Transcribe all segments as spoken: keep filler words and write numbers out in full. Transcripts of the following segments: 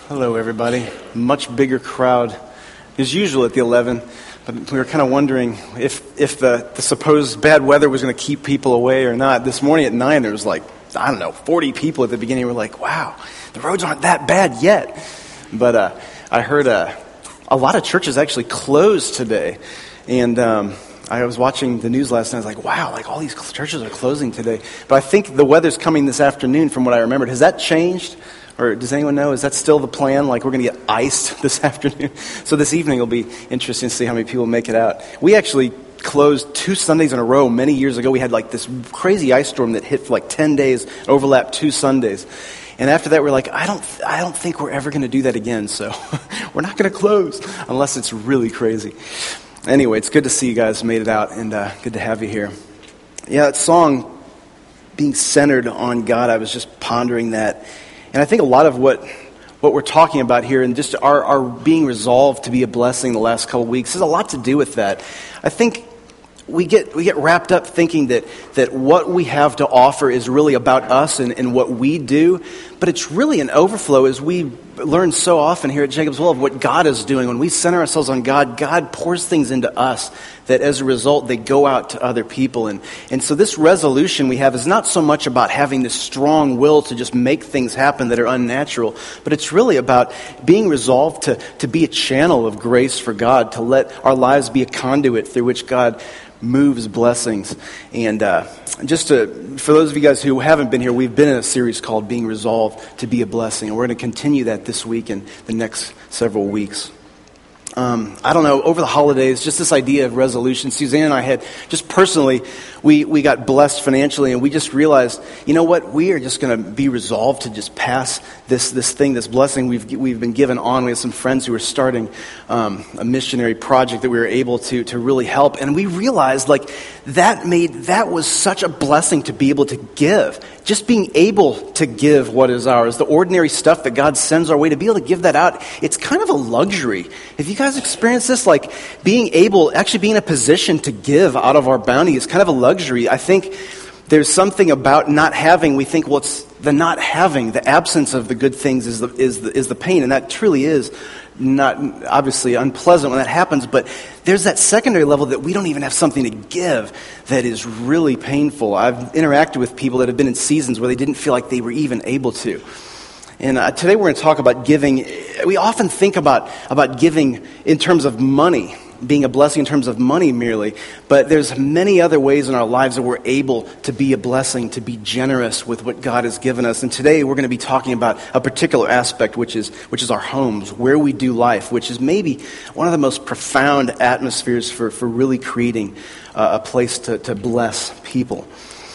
Hello, everybody. Much bigger crowd as usual at the eleven, but we were kind of wondering if if the, the supposed bad weather was going to keep people away or not. This morning at nine, there was like, I don't know, forty people at the beginning. We're like, wow, the roads aren't that bad yet. But uh, I heard uh, a lot of churches actually closed today, and um, I was watching the news last night. I was like, wow, like all these churches are closing today. But I think the weather's coming this afternoon from what I remembered. Has that changed? Or does anyone know, is that still the plan? Like we're going to get iced this afternoon? So this evening will be interesting to see how many people make it out. We actually closed two Sundays in a row many years ago. We had like this crazy ice storm that hit for like ten days, overlapped two Sundays. And after that, we're like, I don't I don't think we're ever going to do that again. So we're not going to close unless it's really crazy. Anyway, it's good to see you guys made it out, and uh, good to have you here. Yeah, that song, being centered on God, I was just pondering that. And I think a lot of what what we're talking about here and just our, our being resolved to be a blessing the last couple of weeks has a lot to do with that. I think we get we get wrapped up thinking that, that what we have to offer is really about us and, and what we do, but it's really an overflow, as we learn so often here at Jacob's Well, of what God is doing. When we center ourselves on God, God pours things into us that as a result they go out to other people. And, and so this resolution we have is not so much about having this strong will to just make things happen that are unnatural, but it's really about being resolved to, to be a channel of grace for God, to let our lives be a conduit through which God moves blessings. And uh, just to, for those of you guys who haven't been here, we've been in a series called Being Resolved to be a Blessing. And we're going to continue that this week and the next several weeks. Um, I don't know, over the holidays, just this idea of resolution. Suzanne and I had, just personally, we, we got blessed financially, and we just realized, you know what, we are just going to be resolved to just pass this this thing, this blessing we've we've been given on. We have some friends who are starting um, a missionary project that we were able to to really help, and we realized, like, that made, that was such a blessing to be able to give. Just being able to give what is ours, the ordinary stuff that God sends our way, to be able to give that out, it's kind of a luxury. Have you guys experienced this? Like being able, actually being in a position to give out of our bounty is kind of a luxury. I think there's something about not having, we think, well, it's the not having, the absence of the good things is the, is the, is the pain, and that truly is not obviously unpleasant when that happens, but there's that secondary level that we don't even have something to give that is really painful. I've interacted with people that have been in seasons where they didn't feel like they were even able to. And uh, today we're going to talk about giving. We often think about, about giving in terms of money, being a blessing in terms of money merely, but there's many other ways in our lives that we're able to be a blessing, to be generous with what God has given us. And today we're going to be talking about a particular aspect, which is which is our homes, where we do life, which is maybe one of the most profound atmospheres for, for really creating uh, a place to, to bless people.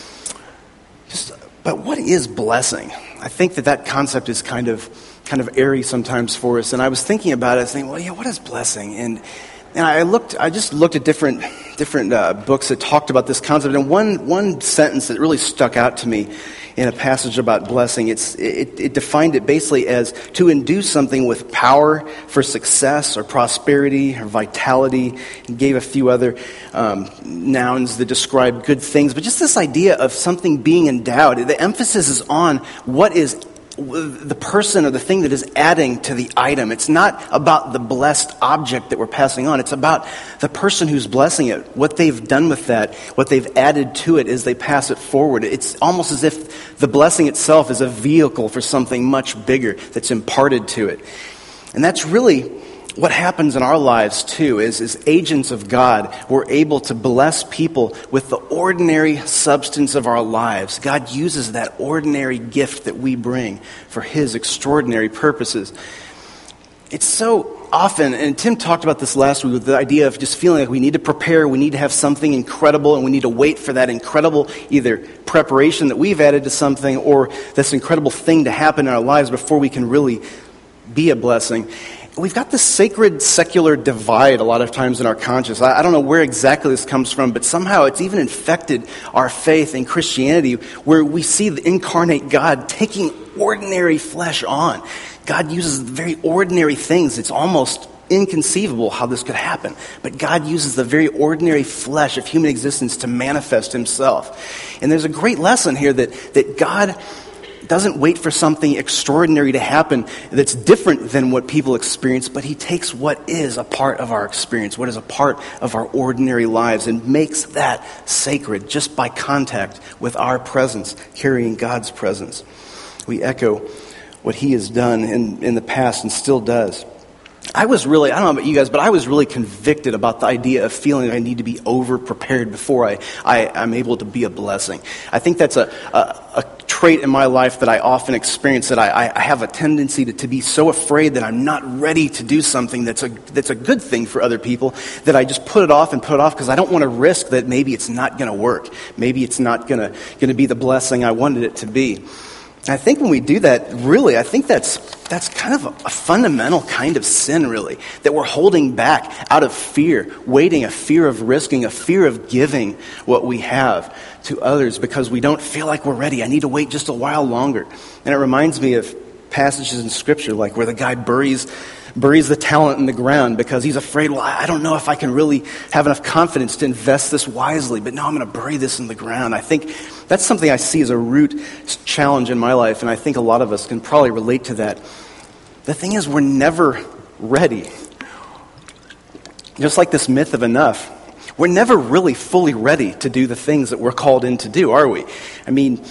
Just, but what is blessing? I think that that concept is kind of kind of airy sometimes for us. And I was thinking about it, I was thinking, well, yeah, what is blessing? And And I looked. I just looked at different different uh, books that talked about this concept. And one one sentence that really stuck out to me in a passage about blessing, it's it, it defined it basically as to induce something with power for success or prosperity or vitality. And gave a few other um, nouns that describe good things. But just this idea of something being endowed. The emphasis is on what is the person or the thing that is adding to the item. It's not about the blessed object that we're passing on. It's about the person who's blessing it, what they've done with that, what they've added to it as they pass it forward. It's almost as if the blessing itself is a vehicle for something much bigger that's imparted to it. And that's really what happens in our lives too, is as agents of God, we're able to bless people with the ordinary substance of our lives. God uses that ordinary gift that we bring for His extraordinary purposes. It's so often, and Tim talked about this last week, with the idea of just feeling like we need to prepare, we need to have something incredible, and we need to wait for that incredible either preparation that we've added to something or this incredible thing to happen in our lives before we can really be a blessing. We've got this sacred secular divide a lot of times in our conscience. I, I don't know where exactly this comes from, but somehow it's even infected our faith in Christianity, where we see the incarnate God taking ordinary flesh on. God uses very ordinary things. It's almost inconceivable how this could happen. But God uses the very ordinary flesh of human existence to manifest Himself. And there's a great lesson here that, that God doesn't wait for something extraordinary to happen that's different than what people experience, but he takes what is a part of our experience, what is a part of our ordinary lives, and makes that sacred just by contact with our presence, carrying God's presence. We echo what he has done in, in the past and still does. I was really, I don't know about you guys, but I was really convicted about the idea of feeling I need to be over-prepared before I, I, I'm able to be a blessing. I think that's a, a, a trait in my life that I often experience, that I, I have a tendency to, to be so afraid that I'm not ready to do something that's a, that's a good thing for other people, that I just put it off and put it off because I don't want to risk that maybe it's not going to work. Maybe it's not going to going to be the blessing I wanted it to be. I think when we do that, really, I think that's that's kind of a, a fundamental kind of sin, really, that we're holding back out of fear, waiting, a fear of risking, a fear of giving what we have to others because we don't feel like we're ready. I need to wait just a while longer. And it reminds me of passages in Scripture, like where the guy buries buries the talent in the ground because he's afraid, well, I don't know if I can really have enough confidence to invest this wisely, but no, I'm going to bury this in the ground. I think that's something I see as a root challenge in my life, and I think a lot of us can probably relate to that. The thing is, we're never ready. Just like this myth of enough, we're never really fully ready to do the things that we're called in to do, are we? I mean,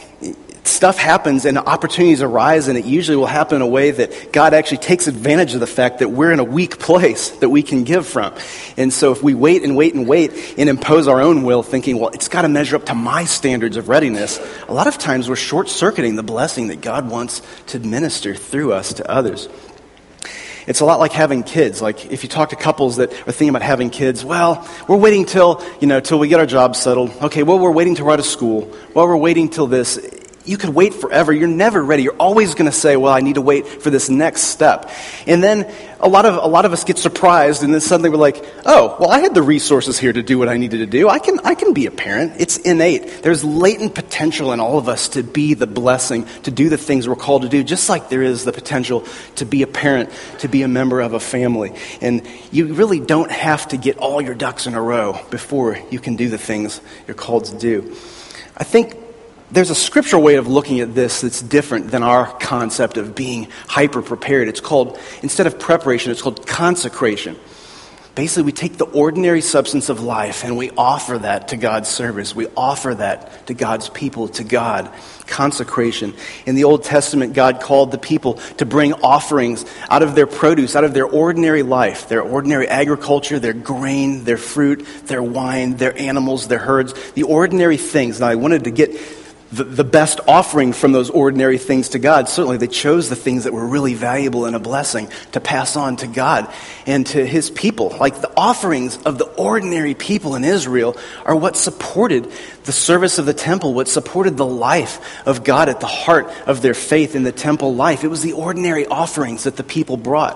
stuff happens and opportunities arise, and it usually will happen in a way that God actually takes advantage of the fact that we're in a weak place that we can give from. And so if we wait and wait and wait and impose our own will, thinking, well, it's got to measure up to my standards of readiness, a lot of times we're short-circuiting the blessing that God wants to administer through us to others. It's a lot like having kids. Like if you talk to couples that are thinking about having kids, well, we're waiting till, you know, till we get our jobs settled. Okay, well, we're waiting till we're out of school. Well, we're waiting till this. You could wait forever. You're never ready. You're always going to say, well, I need to wait for this next step. And then a lot of a lot of us get surprised, and then suddenly we're like, oh, well, I had the resources here to do what I needed to do. I can I can be a parent. It's innate. There's latent potential in all of us to be the blessing, to do the things we're called to do, just like there is the potential to be a parent, to be a member of a family. And you really don't have to get all your ducks in a row before you can do the things you're called to do. I think there's a scriptural way of looking at this that's different than our concept of being hyper-prepared. It's called, instead of preparation, it's called consecration. Basically, we take the ordinary substance of life and we offer that to God's service. We offer that to God's people, to God. Consecration. In the Old Testament, God called the people to bring offerings out of their produce, out of their ordinary life, their ordinary agriculture, their grain, their fruit, their wine, their animals, their herds, the ordinary things. Now, I wanted to get The, the best offering from those ordinary things to God. Certainly they chose the things that were really valuable and a blessing to pass on to God and to his people. Like the offerings of the ordinary people in Israel are what supported the service of the temple, what supported the life of God at the heart of their faith in the temple life. It was the ordinary offerings that the people brought.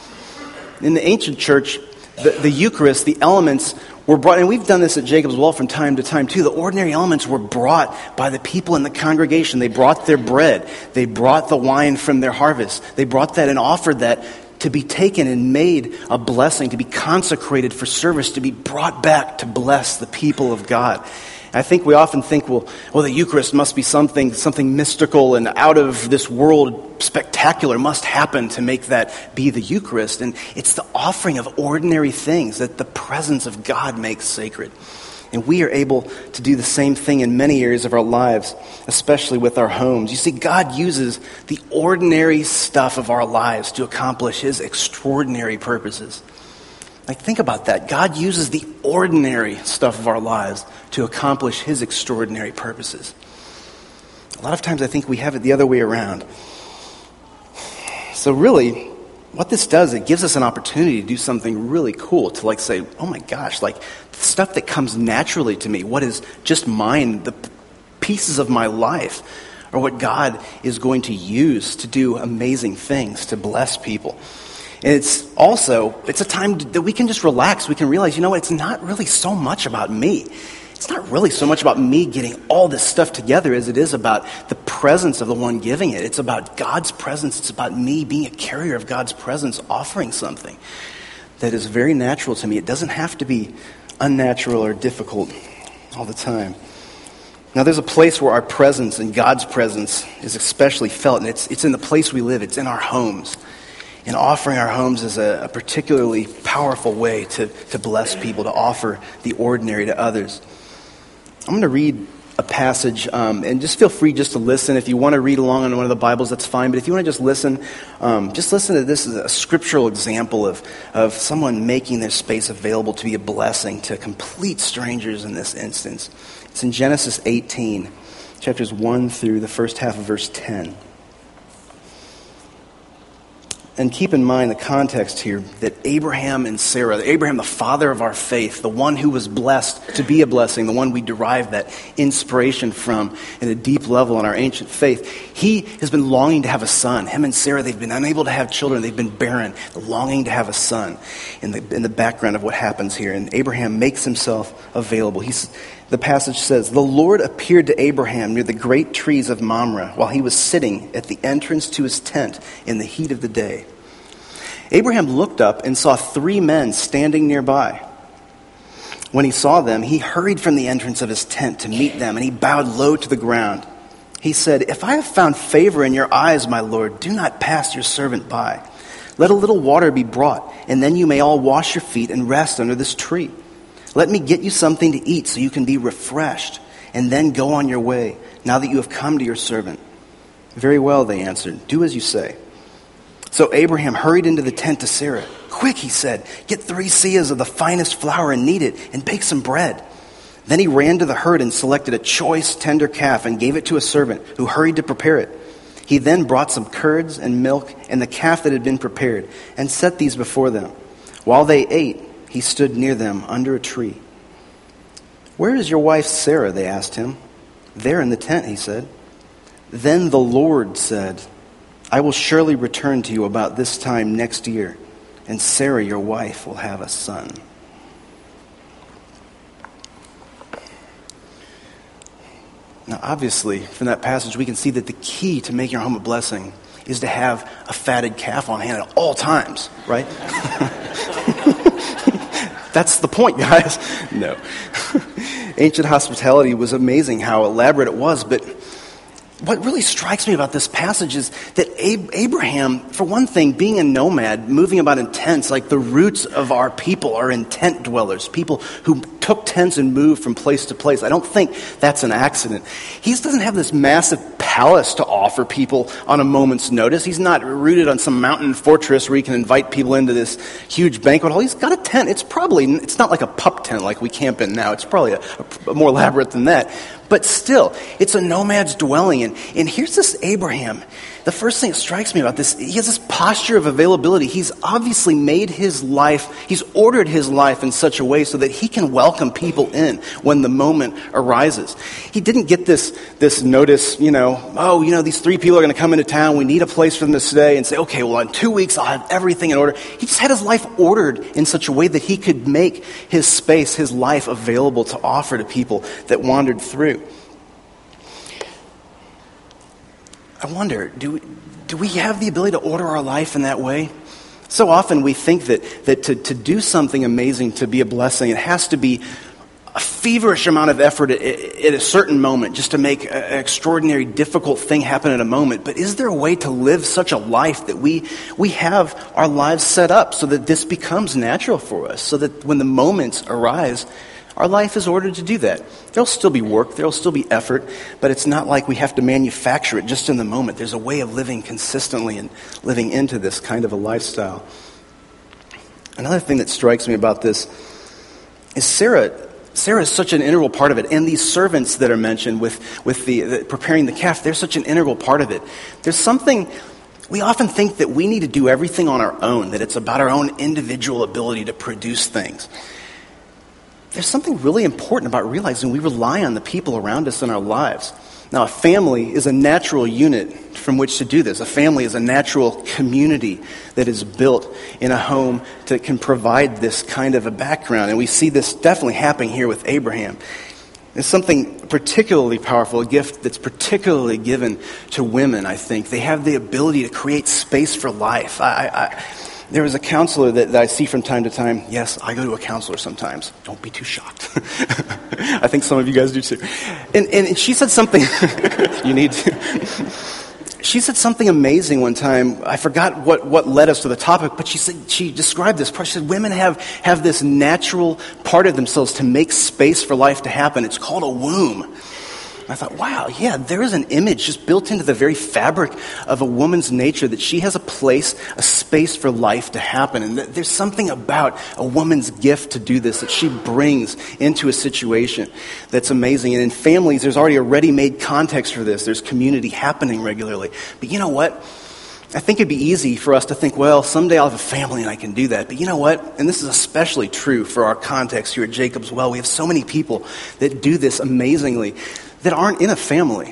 In the ancient church, the, the Eucharist, the elements were brought, and we've done this at Jacob's Well from time to time too. The ordinary elements were brought by the people in the congregation. They brought their bread. They brought the wine from their harvest. They brought that and offered that to be taken and made a blessing, to be consecrated for service, to be brought back to bless the people of God. I think we often think, well, well, the Eucharist must be something something mystical and out of this world, spectacular must happen to make that be the Eucharist. And it's the offering of ordinary things that the presence of God makes sacred. And we are able to do the same thing in many areas of our lives, especially with our homes. You see, God uses the ordinary stuff of our lives to accomplish his extraordinary purposes. Like, think about that. God uses the ordinary stuff of our lives to accomplish his extraordinary purposes. A lot of times I think we have it the other way around. So really, what this does, it gives us an opportunity to do something really cool, to like say, oh my gosh, like the stuff that comes naturally to me, what is just mine, the pieces of my life, or what God is going to use to do amazing things, to bless people. And it's also, it's a time that we can just relax. We can realize, you know what, it's not really so much about me. It's not really so much about me getting all this stuff together as it is about the presence of the one giving it. It's about God's presence. It's about me being a carrier of God's presence, offering something that is very natural to me. It doesn't have to be unnatural or difficult all the time. Now, there's a place where our presence and God's presence is especially felt, and it's, it's in the place we live. It's in our homes. And offering our homes is a, a particularly powerful way to, to bless people, to offer the ordinary to others. I'm going to read a passage, um, and just feel free just to listen. If you want to read along in one of the Bibles, that's fine. But if you want to just listen, um, just listen to this as a scriptural example of, of someone making their space available to be a blessing to complete strangers in this instance. It's in Genesis eighteen, chapters one through the first half of verse ten. And keep in mind the context here that Abraham and Sarah, Abraham, the father of our faith, the one who was blessed to be a blessing, the one we derive that inspiration from at a deep level in our ancient faith, he has been longing to have a son. Him and Sarah, they've been unable to have children. They've been barren, longing to have a son in the, in the background of what happens here. And Abraham makes himself available. He's, the passage says, "The Lord appeared to Abraham near the great trees of Mamre while he was sitting at the entrance to his tent in the heat of the day. Abraham looked up and saw three men standing nearby. When he saw them, he hurried from the entrance of his tent to meet them, and he bowed low to the ground. He said, 'If I have found favor in your eyes, my Lord, do not pass your servant by. Let a little water be brought, and then you may all wash your feet and rest under this tree. Let me get you something to eat so you can be refreshed, and then go on your way, now that you have come to your servant.' 'Very well,' they answered, 'do as you say.' So Abraham hurried into the tent to Sarah. 'Quick,' he said, 'get three seahs of the finest flour and knead it, and bake some bread.' Then he ran to the herd and selected a choice tender calf and gave it to a servant who hurried to prepare it. He then brought some curds and milk and the calf that had been prepared and set these before them. While they ate, he stood near them under a tree. 'Where is your wife Sarah?' they asked him. 'There in the tent,' he said. Then the Lord said, 'I will surely return to you about this time next year, and Sarah, your wife, will have a son.'" Now, obviously, from that passage, we can see that the key to making our home a blessing is to have a fatted calf on hand at all times, right? That's the point, guys. No. Ancient hospitality was amazing how elaborate it was, but what really strikes me about this passage is that Ab- Abraham, for one thing, being a nomad, moving about in tents, like the roots of our people are in tent dwellers, people who took tents and moved from place to place. I don't think that's an accident. He doesn't have this massive palace to offer people on a moment's notice. He's not rooted on some mountain fortress where he can invite people into this huge banquet hall. He's got a tent. It's probably, it's not like a pup tent like we camp in now. It's probably a, a more elaborate than that. But still, it's a nomad's dwelling. And, and here's this Abraham. The first thing that strikes me about this, he has this posture of availability. He's obviously made his life, he's ordered his life in such a way so that he can welcome people in when the moment arises. He didn't get this, this notice, you know, oh, you know, these three people are going to come into town. We need a place for them to stay, and say, okay, well, in two weeks, I'll have everything in order. He just had his life ordered in such a way that he could make his space, his life available to offer to people that wandered through. I wonder, do we, do we have the ability to order our life in that way? So often we think that, that to, to do something amazing, to be a blessing, it has to be a feverish amount of effort at, at a certain moment just to make an extraordinary, difficult thing happen at a moment. But is there a way to live such a life that we, we have our lives set up so that this becomes natural for us, so that when the moments arise, our life is ordered to do that? There'll still be work, there'll still be effort, but it's not like we have to manufacture it just in the moment. There's a way of living consistently and living into this kind of a lifestyle. Another thing that strikes me about this is Sarah. Sarah is such an integral part of it. And these servants that are mentioned with, with the, the preparing the calf, they're such an integral part of it. There's something, we often think that we need to do everything on our own, that it's about our own individual ability to produce things. There's something really important about realizing we rely on the people around us in our lives. Now, a family is a natural unit from which to do this. A family is a natural community that is built in a home that can provide this kind of a background. And we see this definitely happening here with Abraham. It's something particularly powerful, a gift that's particularly given to women, I think. They have the ability to create space for life. I... I there was a counselor that, that I see from time to time. Yes, I go to a counselor sometimes. Don't be too shocked. I think some of you guys do too. And, and she said something, you need to. She said something amazing one time. I forgot what, what led us to the topic, but she said, she described this part. She said, women have, have this natural part of themselves to make space for life to happen. It's called a womb. And I thought, wow, yeah, there is an image just built into the very fabric of a woman's nature that she has a place, a space for life to happen. And th- there's something about a woman's gift to do this that she brings into a situation that's amazing. And in families, there's already a ready-made context for this. There's community happening regularly. But you know what? I think it'd be easy for us to think, well, someday I'll have a family and I can do that. But you know what? And this is especially true for our context here at Jacob's Well. We have so many people that do this amazingly that aren't in a family.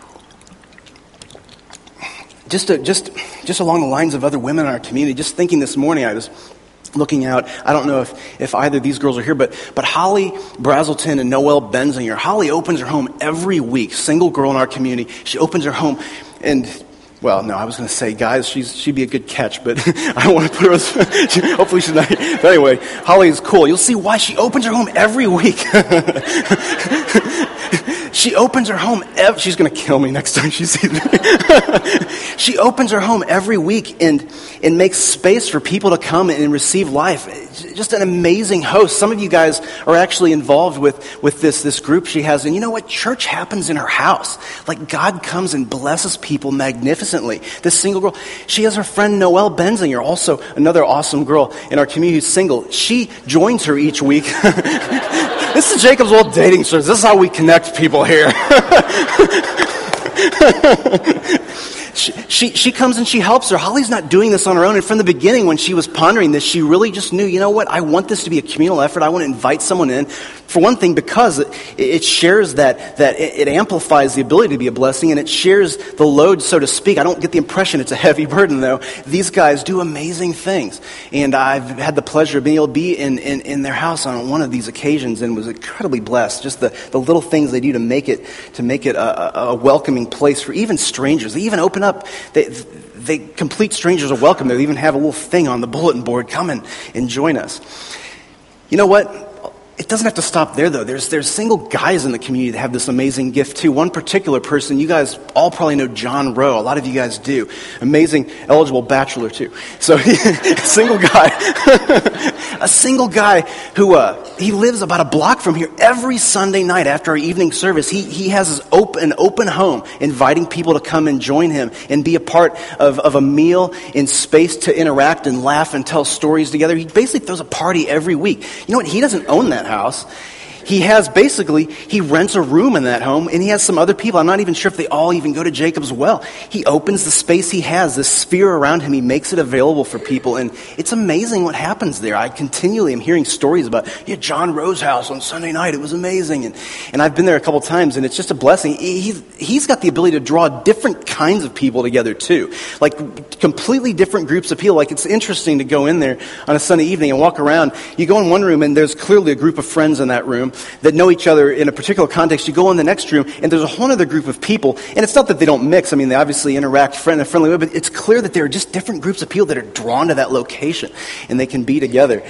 Just to, just just along the lines of other women in our community, just thinking this morning, I was looking out. I don't know if, if either of these girls are here, but but Holly Brazelton and Noelle Benzinger. Holly opens her home every week, single girl in our community. She opens her home and... Well, no, I was going to say, guys, she's, she'd be a good catch, but I don't want to put her as, she, hopefully she's not. But anyway, Holly is cool. You'll see why she opens her home every week. She opens her home, ev- she's going to kill me next time she sees me. She opens her home every week and, and makes space for people to come and receive life. Just an amazing host. Some of you guys are actually involved with, with this, this group she has. And you know what? Church happens in her house. Like God comes and blesses people magnificently. This single girl, she has her friend Noelle Benzinger, also another awesome girl in our community who's single. She joins her each week. This is Jacob's Well dating service. This is how we connect people here. She, she she comes and she helps her. Holly's not doing this on her own. And from the beginning, when she was pondering this, she really just knew, you know what? I want this to be a communal effort. I want to invite someone in. For one thing, because it, it shares that, that it, it amplifies the ability to be a blessing, and it shares the load, so to speak. I don't get the impression it's a heavy burden, though. These guys do amazing things. And I've had the pleasure of being able to be in, in, in their house on one of these occasions and was incredibly blessed. Just the, the little things they do to make it to make it a, a welcoming place for even strangers. They even open up, they, they complete strangers are welcome. They even have a little thing on the bulletin board, come and, and join us. You know what? It doesn't have to stop there, though. There's there's single guys in the community that have this amazing gift, too. One particular person, you guys all probably know John Rowe. A lot of you guys do. Amazing, eligible bachelor, too. So, a single guy. A single guy who, uh, he lives about a block from here. Every Sunday night after our evening service, he, he has his open, an open home, inviting people to come and join him and be a part of, of a meal in space to interact and laugh and tell stories together. He basically throws a party every week. You know what? He doesn't own that house. He has basically, he rents a room in that home, and he has some other people. I'm not even sure if they all even go to Jacob's Well. He opens the space he has, this sphere around him. He makes it available for people, and it's amazing what happens there. I continually am hearing stories about, yeah, John Rowe's house on Sunday night. It was amazing, and, and I've been there a couple times, and it's just a blessing. He's, he's got the ability to draw different kinds of people together, too. Like, completely different groups of people. Like, it's interesting to go in there on a Sunday evening and walk around. You go in one room, and there's clearly a group of friends in that room that know each other in a particular context. You go in the next room, and there's a whole other group of people, and it's not that they don't mix. I mean, they obviously interact friend in a friendly way, but it's clear that there are just different groups of people that are drawn to that location, and they can be together.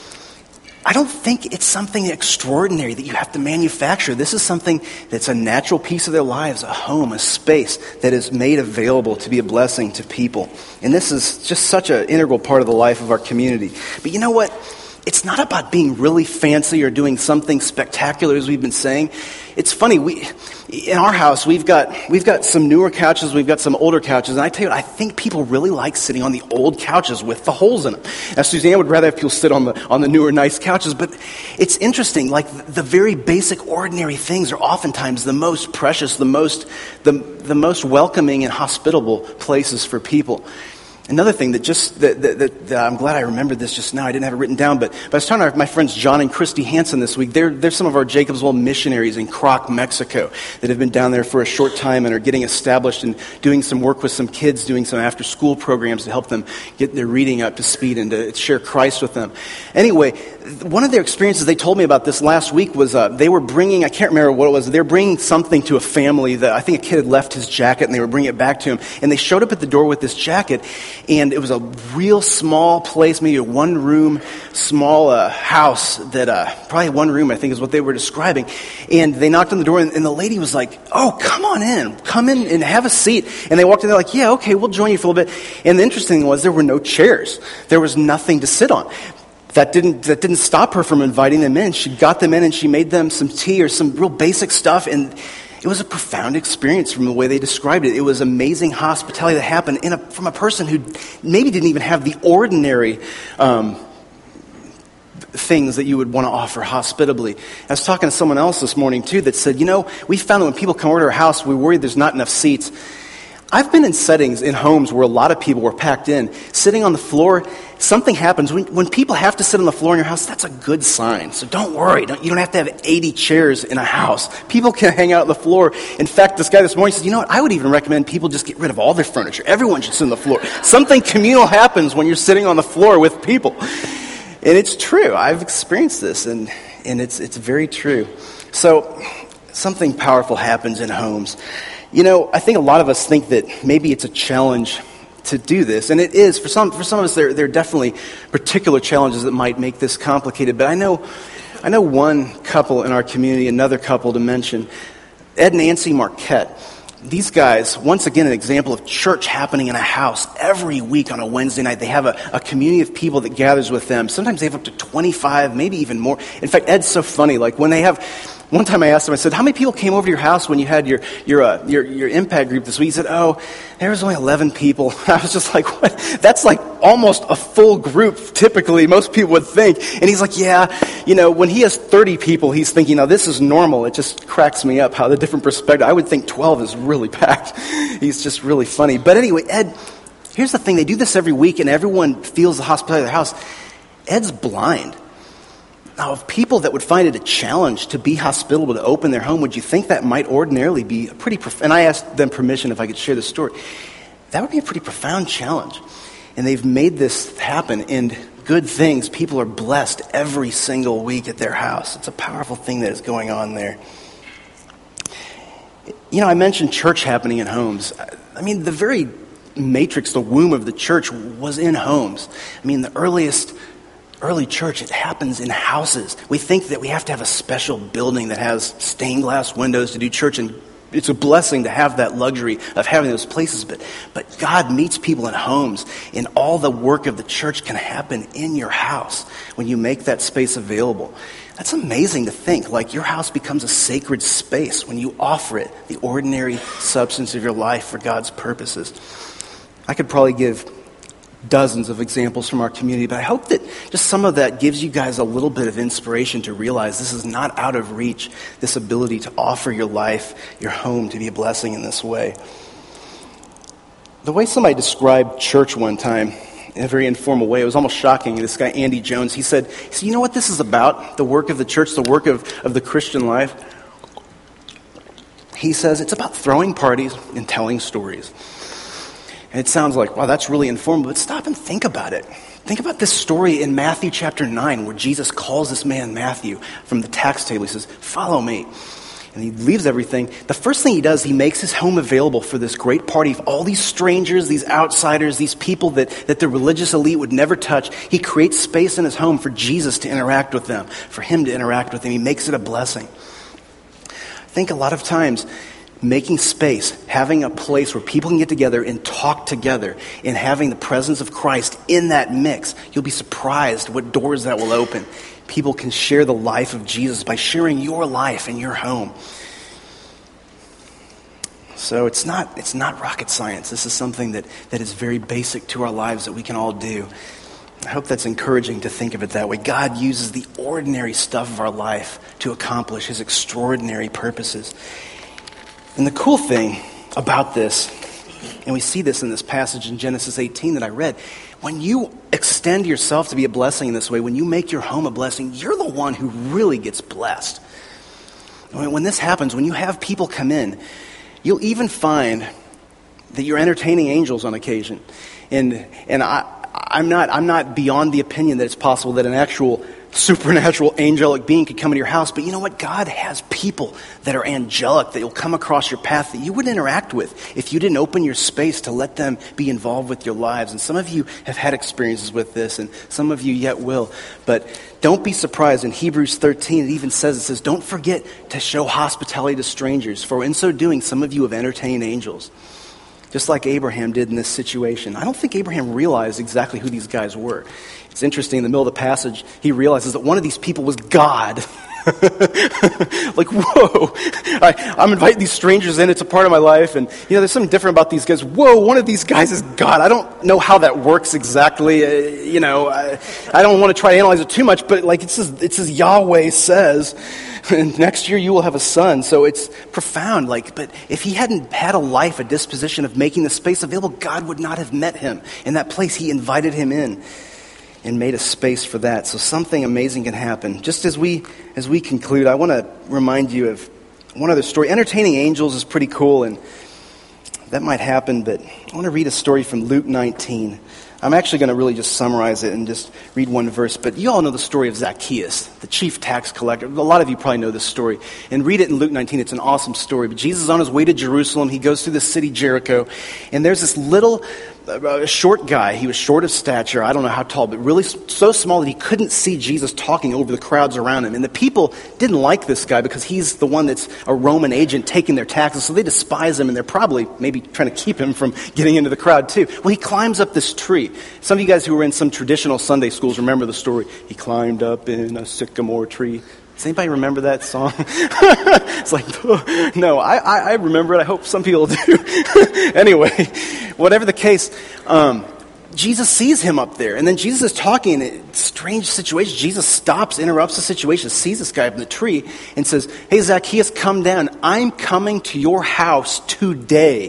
I don't think it's something extraordinary that you have to manufacture. This is something that's a natural piece of their lives, a home, a space that is made available to be a blessing to people. And this is just such an integral part of the life of our community. But you know what? It's not about being really fancy or doing something spectacular, as we've been saying. It's funny, we in our house, we've got we've got some newer couches, we've got some older couches, and I tell you what, I think people really like sitting on the old couches with the holes in them. Now, Suzanne would rather have people sit on the on the newer, nice couches, but it's interesting, like the very basic, ordinary things are oftentimes the most precious, the most the the most welcoming and hospitable places for people. Another thing that just, that, that, that, that I'm glad I remembered this just now. I didn't have it written down, but, but I was talking to my friends John and Christy Hansen this week. They're, they're some of our Jacob's Well missionaries in Croc, Mexico, that have been down there for a short time and are getting established and doing some work with some kids, doing some after-school programs to help them get their reading up to speed and to share Christ with them. Anyway, one of their experiences, they told me about this last week, was uh, they were bringing, I can't remember what it was, they were bringing something to a family that I think a kid had left his jacket and they were bringing it back to him. And they showed up at the door with this jacket. And it was a real small place, maybe a one-room, small uh, house that, uh, probably one room, I think is what they were describing. And they knocked on the door, and, and the lady was like, oh, come on in. Come in and have a seat. And they walked in, they're like, yeah, okay, we'll join you for a little bit. And the interesting thing was there were no chairs. There was nothing to sit on. That didn't that didn't stop her from inviting them in. She got them in and she made them some tea or some real basic stuff, and it was a profound experience from the way they described it. It was amazing hospitality that happened in a, from a person who maybe didn't even have the ordinary um, things that you would want to offer hospitably. I was talking to someone else this morning too that said, you know, we found that when people come over to our house, we worry there's not enough seats. I've been in settings, in homes where a lot of people were packed in, sitting on the floor. Something happens. When, when people have to sit on the floor in your house, that's a good sign. So don't worry. Don't, you don't have to have eighty chairs in a house. People can hang out on the floor. In fact, this guy this morning says, you know what, I would even recommend people just get rid of all their furniture. Everyone should sit on the floor. Something communal happens when you're sitting on the floor with people. And it's true. I've experienced this, and, and it's it's very true. So something powerful happens in homes. You know, I think a lot of us think that maybe it's a challenge to do this, and it is. For some for some of us, there, there are definitely particular challenges that might make this complicated. But I know I know one couple in our community, another couple to mention, Ed and Nancy Marquette. These guys, once again, an example of church happening in a house every week on a Wednesday night. They have a, a community of people that gathers with them. Sometimes they have up to twenty-five, maybe even more. In fact, Ed's so funny. Like when they have... One time I asked him, I said, how many people came over to your house when you had your your uh, your, your impact group this week? He said, oh, there was only eleven people. I was just like, what? That's like almost a full group, typically, most people would think. And he's like, yeah, you know, when he has thirty people, he's thinking, now this is normal. It just cracks me up how the different perspective. I would think twelve is really packed. He's just really funny. But anyway, Ed, here's the thing. They do this every week, and everyone feels the hospitality of their house. Ed's blind. Now, of people that would find it a challenge to be hospitable, to open their home, would you think that might ordinarily be a pretty, prof- and I asked them permission if I could share this story, that would be a pretty profound challenge. And they've made this happen, and good things, people are blessed every single week at their house. It's a powerful thing that is going on there. You know, I mentioned church happening in homes. I mean, the very matrix, the womb of the church was in homes. I mean, the earliest Early church, it happens in houses. We think that we have to have a special building that has stained glass windows to do church, and it's a blessing to have that luxury of having those places. But, but God meets people in homes, and all the work of the church can happen in your house when you make that space available. That's amazing to think. Like your house becomes a sacred space when you offer it, the ordinary substance of your life for God's purposes. I could probably give dozens of examples from our community, but I hope that just some of that gives you guys a little bit of inspiration to realize this is not out of reach, this ability to offer your life, your home, to be a blessing in this way. The way somebody described church one time, in a very informal way, it was almost shocking. This guy, Andy Jones, he said, he said, you know what this is about? The work of the church, the work of, of the Christian life? He says, it's about throwing parties and telling stories. And it sounds like, wow, that's really informal, but stop and think about it. Think about this story in Matthew chapter nine, where Jesus calls this man Matthew from the tax table. He says, follow me. And he leaves everything. The first thing he does, he makes his home available for this great party of all these strangers, these outsiders, these people that, that the religious elite would never touch. He creates space in his home for Jesus to interact with them, for him to interact with them. He makes it a blessing. I think a lot of times, making space, having a place where people can get together and talk together, and having the presence of Christ in that mix, you'll be surprised what doors that will open. People can share the life of Jesus by sharing your life in your home. So it's not it's not rocket science. This is something that, that is very basic to our lives that we can all do. I hope that's encouraging to think of it that way. God uses the ordinary stuff of our life to accomplish his extraordinary purposes. And the cool thing about this, and we see this in this passage in Genesis eighteen that I read, when you extend yourself to be a blessing in this way, when you make your home a blessing, you're the one who really gets blessed. When this happens, when you have people come in, you'll even find that you're entertaining angels on occasion. And and I, I'm not I'm not beyond the opinion that it's possible that an actual supernatural angelic being could come into your house. But you know what? God has people that are angelic that you'll come across your path that you would interact with if you didn't open your space to let them be involved with your lives. And some of you have had experiences with this, and some of you yet will. But don't be surprised. In Hebrews thirteen, it even says, it says, don't forget to show hospitality to strangers, for in so doing, some of you have entertained angels. Just like Abraham did in this situation. I don't think Abraham realized exactly who these guys were. It's interesting, in the middle of the passage, he realizes that one of these people was God. Like, whoa, I, I'm inviting these strangers in, it's a part of my life, and, you know, there's something different about these guys. Whoa, one of these guys is God. I don't know how that works exactly, uh, you know, I, I don't want to try to analyze it too much, but, like, it says, it says Yahweh says, and next year you will have a son, so it's profound, like, but if he hadn't had a life, a disposition of making the space available, God would not have met him in that place. He invited him in and made a space for that. So something amazing can happen. Just as we as we conclude, I want to remind you of one other story. Entertaining angels is pretty cool, and that might happen, but I want to read a story from Luke nineteen. I'm actually going to really just summarize it and just read one verse, but you all know the story of Zacchaeus, the chief tax collector. A lot of you probably know this story. And read it in Luke nineteen. It's an awesome story. But Jesus is on his way to Jerusalem. He goes through the city Jericho, and there's this little a short guy. He was short of stature. I don't know how tall, but really so small that he couldn't see Jesus talking over the crowds around him. And the people didn't like this guy because he's the one that's a Roman agent taking their taxes. So they despise him, and they're probably maybe trying to keep him from getting into the crowd too. Well, he climbs up this tree. Some of you guys who were in some traditional Sunday schools remember the story. He climbed up in a sycamore tree. Does anybody remember that song? It's like, oh, no, I, I, I remember it. I hope some people do. Anyway, whatever the case, um, Jesus sees him up there. And then Jesus is talking in a strange situation. Jesus stops, interrupts the situation, sees this guy up in the tree, and says, hey, Zacchaeus, come down. I'm coming to your house today.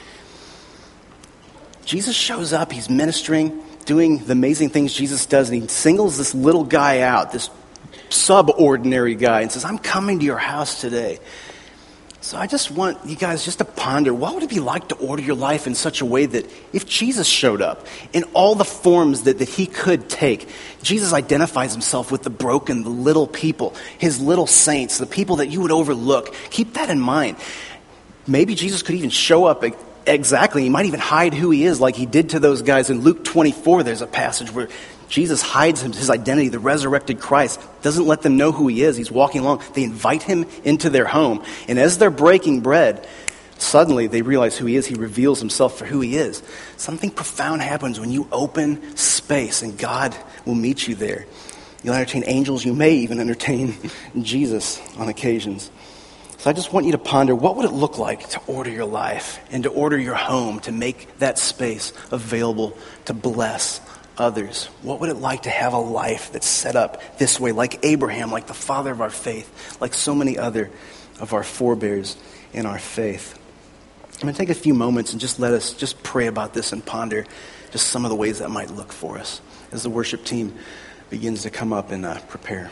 Jesus shows up. He's ministering, doing the amazing things Jesus does, and he singles this little guy out, this subordinary guy, and says, I'm coming to your house today. So I just want you guys just to ponder, what would it be like to order your life in such a way that if Jesus showed up in all the forms that, that he could take, Jesus identifies himself with the broken, the little people, his little saints, the people that you would overlook. Keep that in mind. Maybe Jesus could even show up exactly. He might even hide who he is like he did to those guys. In Luke twenty-four, there's a passage where Jesus hides his identity, the resurrected Christ, doesn't let them know who he is. He's walking along. They invite him into their home. And as they're breaking bread, suddenly they realize who he is. He reveals himself for who he is. Something profound happens when you open space, and God will meet you there. You'll entertain angels. You may even entertain Jesus on occasions. So I just want you to ponder, what would it look like to order your life and to order your home, to make that space available to bless others? What would it like to have a life that's set up this way, like Abraham, like the father of our faith, like so many other of our forebears in our faith? I'm going to take a few moments and just let us just pray about this and ponder just some of the ways that might look for us as the worship team begins to come up and uh, prepare.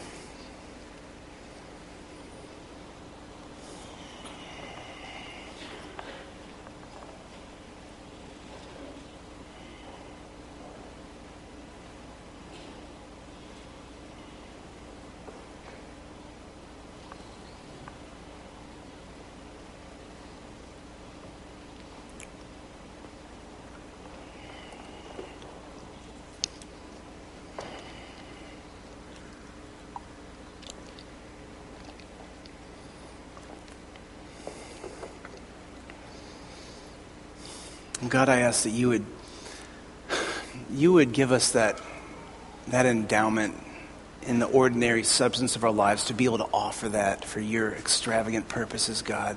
God, I ask that you would you would give us that that endowment in the ordinary substance of our lives to be able to offer that for your extravagant purposes, God.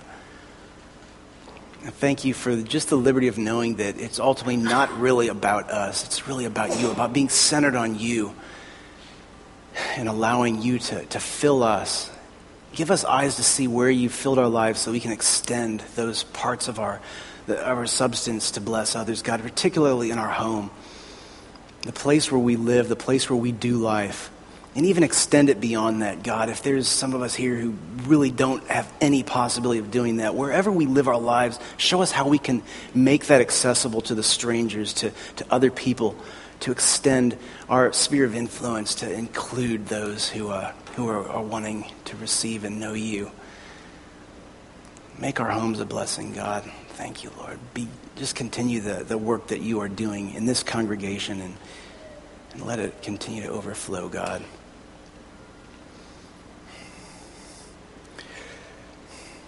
I thank you for just the liberty of knowing that it's ultimately not really about us. It's really about you, about being centered on you and allowing you to, to fill us. Give us eyes to see where you've filled our lives so we can extend those parts of our The, our substance to bless others, God, particularly in our home, the place where we live, the place where we do life, and even extend it beyond that, God. If there's some of us here who really don't have any possibility of doing that, wherever we live our lives, show us how we can make that accessible to the strangers, to, to other people to extend our sphere of influence to include those who uh, who are, are wanting to receive and know you. Make our homes a blessing, God. Thank you, Lord. Be, just continue the, the work that you are doing in this congregation, and, and let it continue to overflow, God.